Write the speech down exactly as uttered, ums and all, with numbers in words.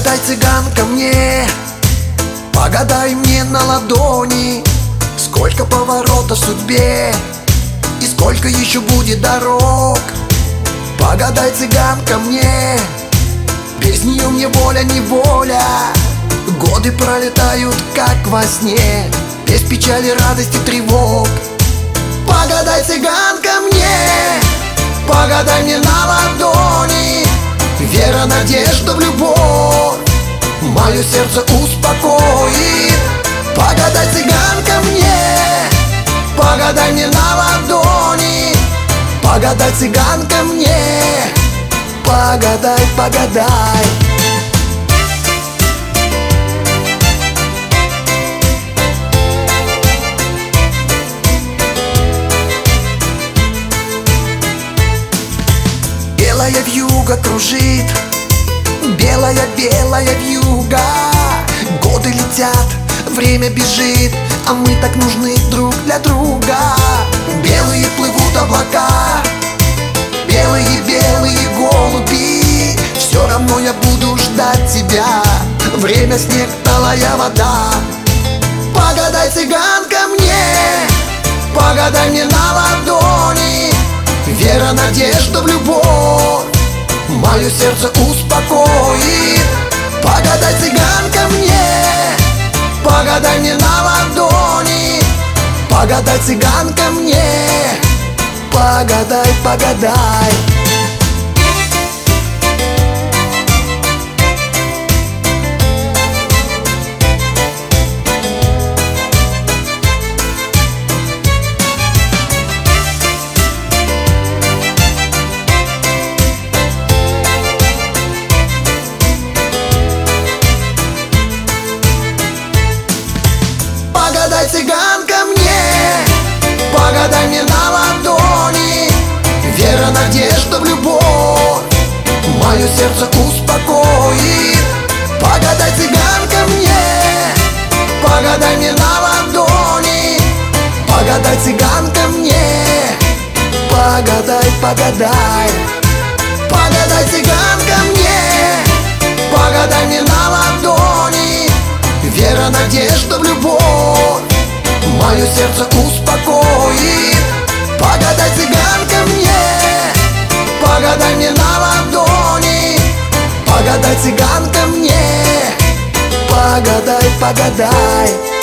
Погадай, цыганка, мне, погадай мне на ладони, сколько поворотов в судьбе и сколько еще будет дорог. Погадай, цыганка, мне, без нее мне воля неволя. Годы пролетают как во сне, без печали, радости, тревог. Погадай, цыганка, мне, погадай мне на ладони, вера, надежда в любовь мое сердце успокоит. Погадай, цыганка, мне, погадай мне на ладони, погадай, цыганка, мне, погадай, погадай. Белая вьюга кружит, белая, белая вьюга. Годы летят, время бежит, а мы так нужны друг для друга. Белые плывут облака, белые, белые голуби. Все равно я буду ждать тебя, время, снег, талая вода. Погадай, цыганка, мне, погадай мне на ладони, вера, надежда в любовь мое сердце успокоит. Погадай, цыганка, мне, погадай мне на ладони, погадай, цыганка, мне, погадай, погадай. Погадай, цыганка, мне, погадай мне на ладони, вера, надежда в любовь мое сердце успокоит. Погадай, цыганка, мне, погадай мне на ладони, погадай, цыганка, мне, погадай, погадай. Погадай, цыганка, мне, погадай мне на ладони, вера, надежда в любовь мое сердце успокоит. Погадай, цыганка, мне, погадай мне на ладони, погадай, цыганка, мне, погадай, погадай.